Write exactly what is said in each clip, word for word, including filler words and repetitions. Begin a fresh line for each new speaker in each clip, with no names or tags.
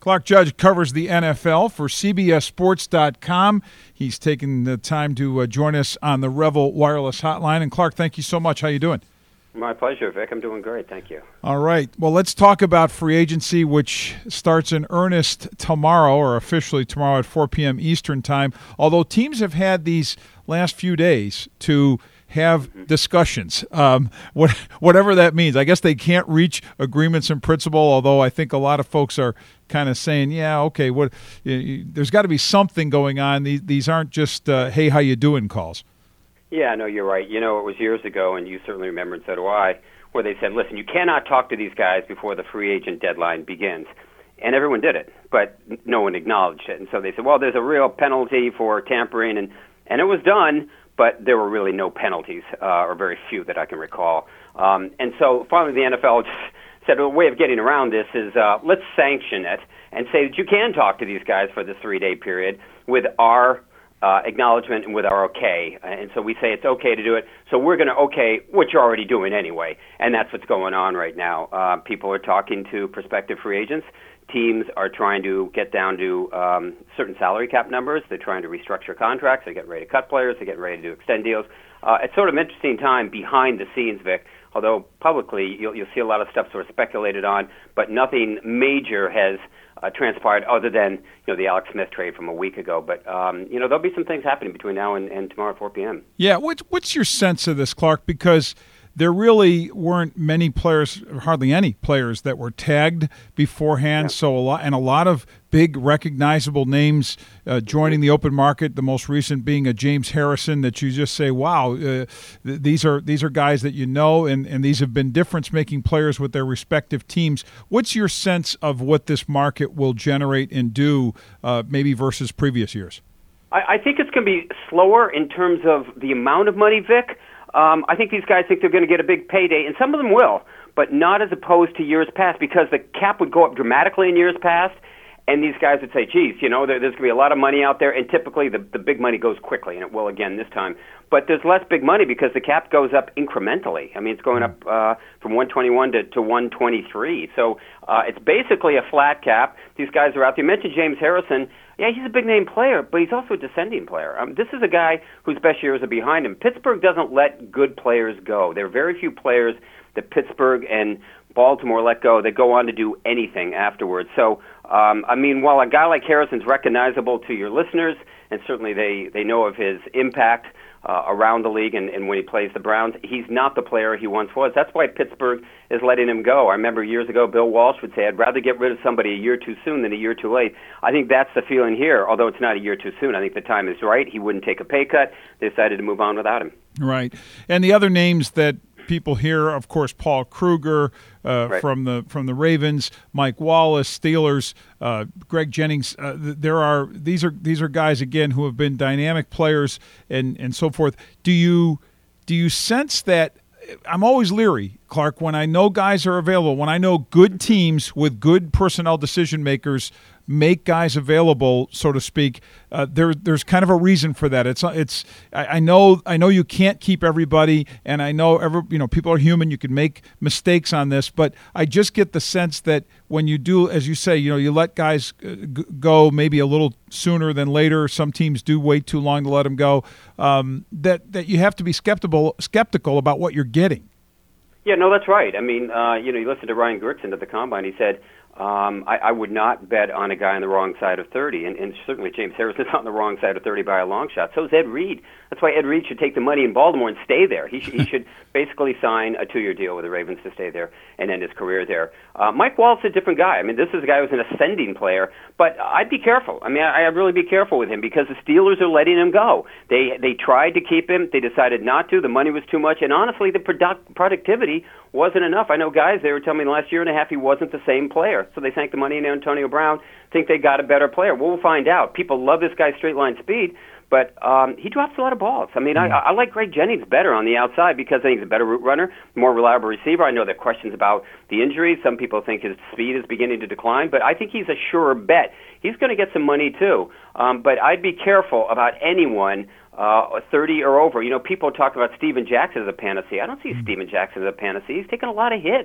Clark Judge covers the N F L for C B S Sports dot com. He's taken the time to uh, join us on the Revel Wireless Hotline. And Clark, thank you so much. How you doing?
My pleasure, Vic. I'm doing great. Thank you.
All right. Well, let's talk about free agency, which starts in earnest tomorrow, or officially tomorrow at four p.m. Eastern time. Although teams have had these last few days to have mm-hmm. discussions, um, what, whatever that means. I guess they can't reach agreements in principle, although I think a lot of folks are kind of saying, yeah, okay, what? You, you, there's got to be something going on. These, these aren't just, uh, hey, how you doing calls.
Yeah, no, you're right. You know, it was years ago, and you certainly remember, and so do I, where they said, listen, you cannot talk to these guys before the free agent deadline begins. And everyone did it, but no one acknowledged it. And so they said, well, there's a real penalty for tampering, and, and it was done, but there were really no penalties, uh, or very few that I can recall. Um, and so finally the N F L just said, well, a way of getting around this is uh, let's sanction it and say that you can talk to these guys for this three-day period with our Uh, acknowledgement and with our okay. And so we say it's okay to do it, so we're going to okay what you're already doing anyway. And that's what's going on right now. Uh, people are talking to prospective free agents. Teams are trying to get down to um, certain salary cap numbers. They're trying to restructure contracts. They're getting ready to cut players. They're getting ready to extend deals. Uh, it's sort of an interesting time behind the scenes, Vic, although publicly you'll, you'll see a lot of stuff sort of speculated on, but nothing major has Uh, transpired other than, you know, the Alex Smith trade from a week ago. But, um, you know, there'll be some things happening between now and, and tomorrow at four p.m.
Yeah, what's, what's your sense of this, Clark? Because there really weren't many players, hardly any players, that were tagged beforehand. Yeah. So a lot, and a lot of big recognizable names uh, joining the open market. The most recent being a James Harrison, that you just say, wow, uh, th- these are these are guys that you know, and, and these have been difference-making players with their respective teams. What's your sense of what this market will generate and do, uh, maybe versus previous years?
I, I think it's going to be slower in terms of the amount of money, Vic. Um, I think these guys think they're going to get a big payday, and some of them will, but not as opposed to years past, because the cap would go up dramatically in years past, and these guys would say, geez, you know, there, there's going to be a lot of money out there, and typically the, the big money goes quickly, and it will again this time. But there's less big money because the cap goes up incrementally. I mean, it's going up uh, from one twenty-one to, to one twenty-three. So uh, it's basically a flat cap. These guys are out there. You mentioned James Harrison. Yeah, he's a big-name player, but he's also a descending player. Um, this is a guy whose best years are behind him. Pittsburgh doesn't let good players go. There are very few players that Pittsburgh and Baltimore let go that go on to do anything afterwards. So, um, I mean, while a guy like Harrison's recognizable to your listeners, and certainly they, they know of his impact uh, around the league and, and when he plays the Browns, he's not the player he once was. That's why Pittsburgh is letting him go. I remember years ago Bill Walsh would say, I'd rather get rid of somebody a year too soon than a year too late. I think that's the feeling here, although it's not a year too soon. I think the time is right. He wouldn't take a pay cut. They decided to move on without him.
Right. And the other names that people here, of course, Paul Kruger uh,
right.
from the from the Ravens, Mike Wallace, Steelers, uh, Greg Jennings. Uh, there are these are these are guys again who have been dynamic players and and so forth. Do you do you sense that? I'm always leery, Clark, when I know guys are available, when I know good teams with good personnel decision makers make guys available, so to speak. Uh, there, there's kind of a reason for that. It's, it's. I, I know, I know you can't keep everybody, and I know every, you know, people are human. You can make mistakes on this, but I just get the sense that when you do, as you say, you know, you let guys g- go maybe a little sooner than later. Some teams do wait too long to let them go. Um, that that you have to be skeptical skeptical about what you're getting.
Yeah, no, that's right. I mean, uh, you know, you listen to Ryan Gertzen at the Combine. He said, Um, I, I would not bet on a guy on the wrong side of thirty, and, and certainly James Harrison's on the wrong side of thirty by a long shot. So is Ed Reed. That's why Ed Reed should take the money in Baltimore and stay there. He, sh- he should basically sign a two-year deal with the Ravens to stay there and end his career there. Uh, Mike Wallace is a different guy. I mean, this is a guy who's an ascending player, but I'd be careful. I mean, I, I'd really be careful with him because the Steelers are letting him go. They they tried to keep him. They decided not to. The money was too much, and honestly, the product, productivity wasn't enough. I know guys, they were telling me the last year and a half he wasn't the same player, so they sank the money in Antonio Brown, think they got a better player. Well, we'll find out. People love this guy's straight-line speed, but um, he drops a lot of balls. I mean, mm. I, I like Greg Jennings better on the outside because I think he's a better route runner, more reliable receiver. I know there are questions about the injuries. Some people think his speed is beginning to decline, but I think he's a surer bet. He's going to get some money, too. Um, but I'd be careful about anyone Uh, thirty or over. You know, people talk about Steven Jackson as a panacea. I don't see mm. Steven Jackson as a panacea. He's taken a lot of hits.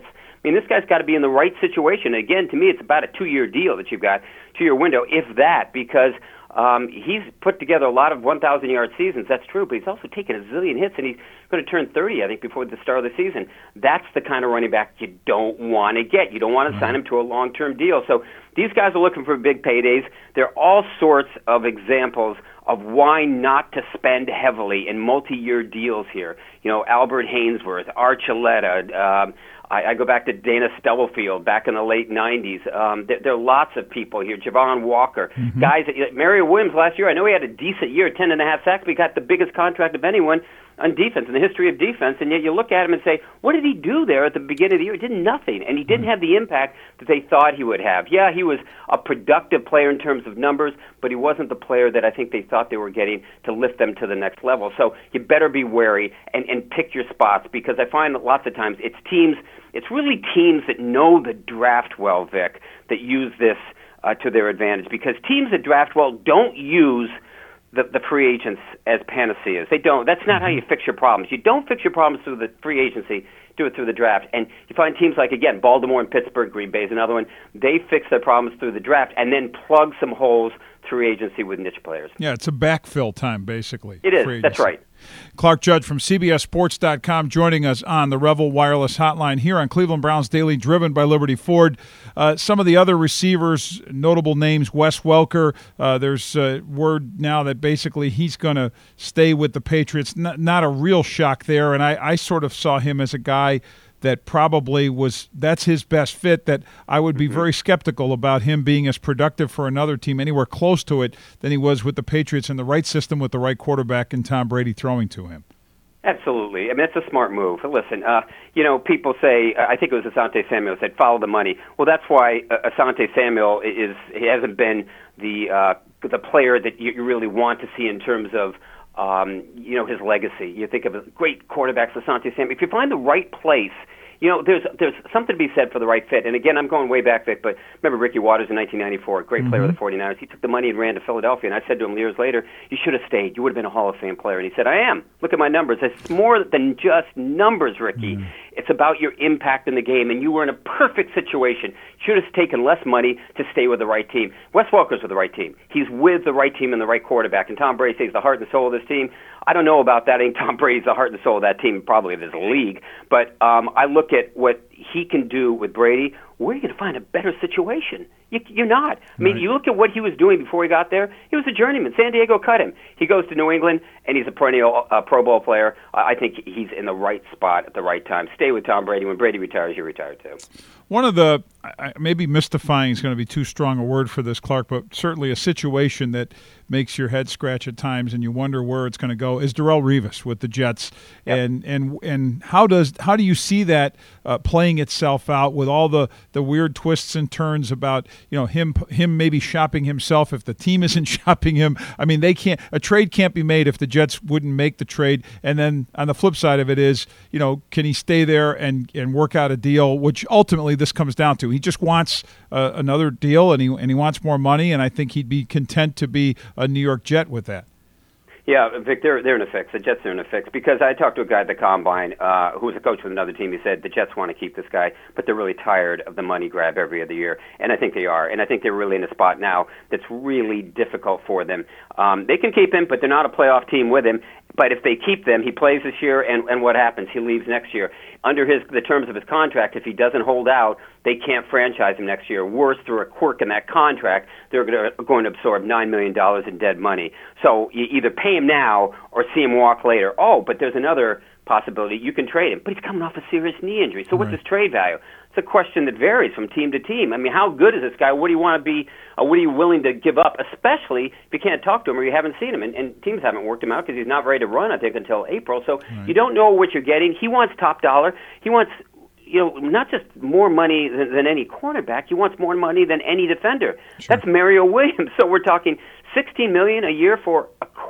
I mean, this guy's got to be in the right situation. Again, to me, it's about a two-year deal that you've got, two-year window, if that, because um, he's put together a lot of one thousand yard seasons. That's true, but he's also taken a zillion hits, and he's going to turn thirty, I think, before the start of the season. That's the kind of running back you don't want to get. You don't want to sign him to a long-term deal. So these guys are looking for big paydays. There are all sorts of examples of why not to spend heavily in multi-year deals here. You know, Albert Hainsworth, Archuleta, um, I, I go back to Dana Stubblefield back in the late nineties. Um, there, there are lots of people here. Javon Walker, mm-hmm. guys. That, Mario Williams last year, I know he had a decent year, ten and a half sacks, but he got the biggest contract of anyone on defense in the history of defense, and yet you look at him and say, what did he do there at the beginning of the year? He did nothing, and he didn't have the impact that they thought he would have. Yeah, he was a productive player in terms of numbers, but he wasn't the player that I think they thought they were getting to lift them to the next level. So you better be wary and, and pick your spots, because I find that lots of times it's teams, it's really teams that know the draft well, Vic, that use this uh, to their advantage, because teams that draft well don't use The, the free agents as panaceas. They don't. That's not how you fix your problems. You don't fix your problems through the free agency. Do it through the draft. And you find teams like, again, Baltimore and Pittsburgh, Green Bay is another one. They fix their problems through the draft and then plug some holes through agency with niche players.
Yeah, it's a backfill time, basically.
It is. That's right.
Clark Judge from C B S Sports dot com joining us on the Revel Wireless Hotline here on Cleveland Browns Daily, driven by Liberty Ford. Uh, some of the other receivers, notable names, Wes Welker. Uh, there's uh, word now that basically he's going to stay with the Patriots. Not, not a real shock there, and I, I sort of saw him as a guy that probably was that's his best fit, that I would be mm-hmm. very skeptical about him being as productive for another team anywhere close to it than he was with the Patriots in the right system with the right quarterback and Tom Brady throwing to him.
Absolutely. I mean, it's a smart move. Listen, uh, you know, people say, I think it was Asante Samuel said, follow the money. Well, that's why uh, Asante Samuel is he hasn't been the uh, the player that you really want to see in terms of Um, you know, his legacy. You think of a great quarterbacks, Asante Samuel. If you find the right place, you know, there's there's something to be said for the right fit. And again, I'm going way back, Vic, but remember Ricky Watters in nineteen ninety-four, great mm-hmm. player of the forty-niners. He took the money and ran to Philadelphia, and I said to him years later, you should have stayed. You would have been a Hall of Fame player. And he said, I am. Look at my numbers. It's more than just numbers, Ricky. Mm-hmm. It's about your impact in the game, and you were in a perfect situation. Should have taken less money to stay with the right team. Wes Welker's with the right team. He's with the right team and the right quarterback, and Tom Brady says the heart and soul of this team. I don't know about that. I think Tom Brady's the heart and soul of that team, probably of this league. But um, I look at what he can do with Brady. Where are you going to find a better situation? You, you're not. I mean, right. You look at what he was doing before he got there. He was a journeyman. San Diego cut him. He goes to New England, and he's a perennial uh, Pro Bowl player. I think he's in the right spot at the right time. Stay with Tom Brady. When Brady retires, you retire too.
One of the, maybe mystifying is going to be too strong a word for this, Clark, but certainly a situation that makes your head scratch at times and you wonder where it's going to go is Darrelle Revis with the Jets. Yep. And and and how does how do you see that uh, playing itself out with all the, the weird twists and turns about, you know, him him maybe shopping himself if the team isn't shopping him? I mean, they can't a trade can't be made if the Jets wouldn't make the trade. And then on the flip side of it is, you know, can he stay there and, and work out a deal, which ultimately this comes down to. He just wants uh, another deal, and he and he wants more money, and I think he'd be content to be a New York Jet with that.
Yeah, Vic, they're, they're in a fix. The Jets are in a fix. Because I talked to a guy at the Combine uh, who was a coach with another team. He said the Jets want to keep this guy, but they're really tired of the money grab every other year. And I think they are. And I think they're really in a spot now that's really difficult for them. Um, they can keep him, but they're not a playoff team with him. But if they keep them, he plays this year, and, and what happens? He leaves next year. Under his the terms of his contract, if he doesn't hold out, they can't franchise him next year. Worse, through a quirk in that contract, they're going to, going to absorb nine million dollars in dead money. So you either pay him now or see him walk later. Oh, but there's another possibility. You can trade him. But he's coming off a serious knee injury. So what's
right.
his trade value? It's a question that varies from team to team. I mean, how good is this guy? What do you want to be? Uh, what are you willing to give up, especially if you can't talk to him or you haven't seen him? And, and teams haven't worked him out because he's not ready to run, I think, until April. So right. you don't know what you're getting. He wants top dollar. He wants, you know, not just more money than, than any cornerback. He wants more money than any defender. Sure. That's Mario Williams. So we're talking sixteen million dollars a year for a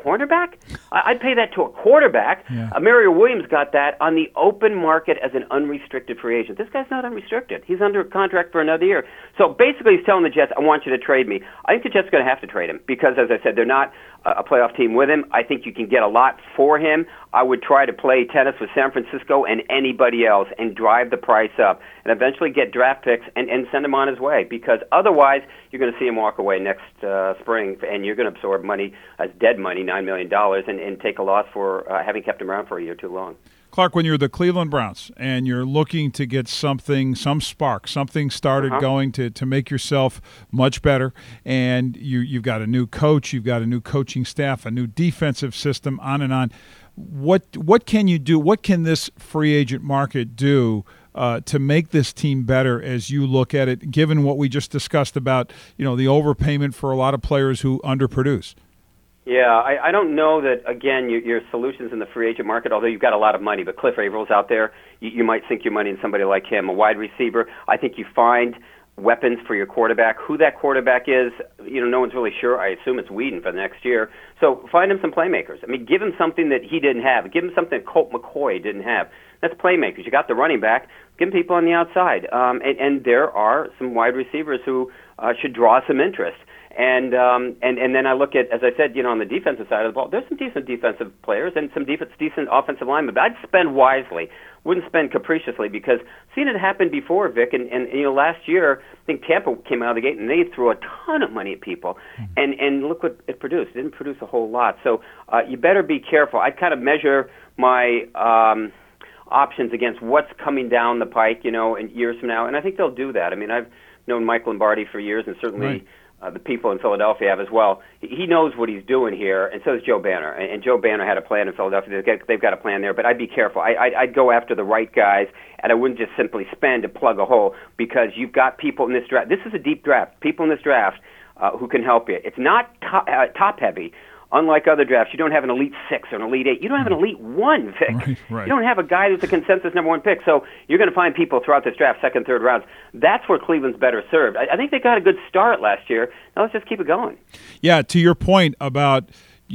cornerback? I'd pay that to a quarterback.
Yeah.
Uh, Mario Williams got that on the open market as an unrestricted free agent. This guy's not unrestricted. He's under contract for another year. So basically he's telling the Jets, I want you to trade me. I think the Jets are going to have to trade him because, as I said, they're not a playoff team with him. I think you can get a lot for him. I would try to play tennis with San Francisco and anybody else and drive the price up and eventually get draft picks and, and send him on his way, because otherwise you're going to see him walk away next uh, spring and you're going to absorb money as dead money, nine million dollars, and, and take a loss for uh, having kept him around for a year too long.
Clark, when you're the Cleveland Browns and you're looking to get something, some spark, something started
uh-huh.
going to, to make yourself much better, and you, you've got a new coach, you've got a new coaching staff, a new defensive system, on and on, what what can you do? What can this free agent market do uh, to make this team better as you look at it, given what we just discussed about, you know, the overpayment for a lot of players who underproduce?
Yeah, I, I don't know that, again, your, your solutions in the free agent market, although you've got a lot of money, but Cliff Avrill's out there. You, you might sink your money in somebody like him, a wide receiver. I think you find weapons for your quarterback. Who that quarterback is, you know, no one's really sure. I assume it's Whedon for the next year. So find him some playmakers. I mean, give him something that he didn't have. Give him something that Colt McCoy didn't have. That's playmakers. You got the running back. Give him people on the outside. Um, and, and there are some wide receivers who uh, should draw some interest. And um, and and then I look at, as I said, you know, on the defensive side of the ball, there's some decent defensive players and some defense, decent offensive linemen. But I'd spend wisely, wouldn't spend capriciously, because I've seen it happen before, Vic. And, and you know, last year I think Tampa came out of the gate and they threw a ton of money at people, mm-hmm. and and look what it produced. It didn't produce a whole lot. So uh, you better be careful. I kind of measure my um, options against what's coming down the pike, you know, in years from now, and I think they'll do that. I mean, I've known Mike Lombardi for years, and certainly. Right. Uh, the people in Philadelphia have as well. He knows what he's doing here, and so does Joe Banner. And, and Joe Banner had a plan in Philadelphia. They've got, they've got a plan there, but I'd be careful. I, I'd, I'd go after the right guys, and I wouldn't just simply spend to plug a hole, because you've got people in this draft. This is a deep draft. People in this draft uh, who can help you. It's not top, uh, top-heavy. Unlike other drafts, you don't have an elite six or an elite eight. You don't have an elite one pick.
Right, right.
You don't have a guy who's a consensus number one pick. So you're going to find people throughout this draft, second, third rounds. That's where Cleveland's better served. I, I think they got a good start last year. Now let's just keep it going.
Yeah, to your point about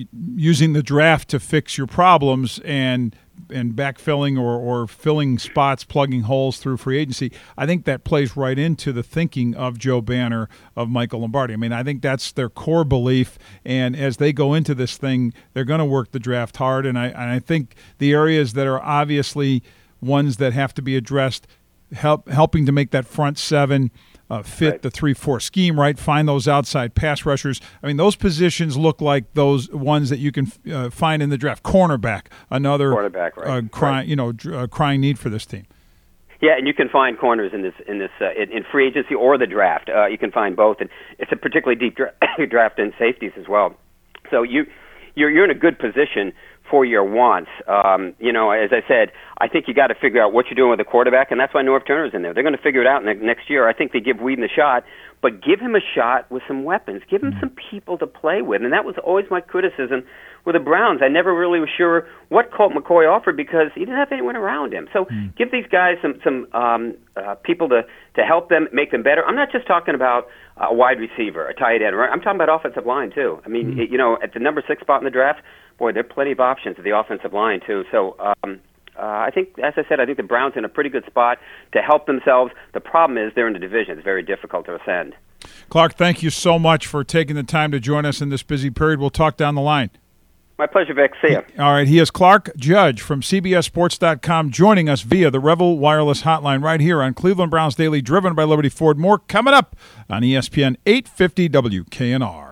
using the draft to fix your problems and and backfilling or, or filling spots, plugging holes through free agency, I think that plays right into the thinking of Joe Banner, of Michael Lombardi. I mean, I think that's their core belief, and as they go into this thing, they're going to work the draft hard, and I, and I think the areas that are obviously ones that have to be addressed, help helping to make that front seven Uh, fit
right.
the three four scheme, right? Find those outside pass rushers. I mean, those positions look like those ones that you can uh, find in the draft. Cornerback, another
Cornerback, right.
uh, crying,
right.
you know, uh, crying need for this team.
Yeah, and you can find corners in this in this uh, in, in free agency or the draft. Uh, you can find both, and it's a particularly deep dra- draft in safeties as well. So you you're you're in a good position for your wants. Um, you know, as I said, I think you got to figure out what you're doing with the quarterback, and that's why Norv Turner's in there. They're going to figure it out ne- next year. I think they give Whedon a shot, but give him a shot with some weapons. Give him some people to play with, and that was always my criticism with the Browns. I never really was sure what Colt McCoy offered because he didn't have anyone around him. So mm. give these guys some some um, uh, people to, to help them, make them better. I'm not just talking about a wide receiver, a tight end. Right? I'm talking about offensive line, too. I mean, mm. it, you know, at the number six spot in the draft, boy, there are plenty of options at the offensive line, too. So um, uh, I think, as I said, I think the Browns are in a pretty good spot to help themselves. The problem is they're in the division. It's very difficult to ascend.
Clark, thank you so much for taking the time to join us in this busy period. We'll talk down the line.
My pleasure, Vic. See ya.
All right, he is Clark Judge from C B S Sports dot com joining us via the Revel Wireless Hotline right here on Cleveland Browns Daily, driven by Liberty Ford. More coming up on E S P N eight fifty W K N R.